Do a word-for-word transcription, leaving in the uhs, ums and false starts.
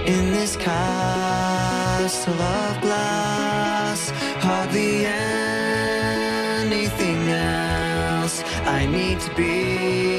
in this castle of glass. Hardly anything else I need to be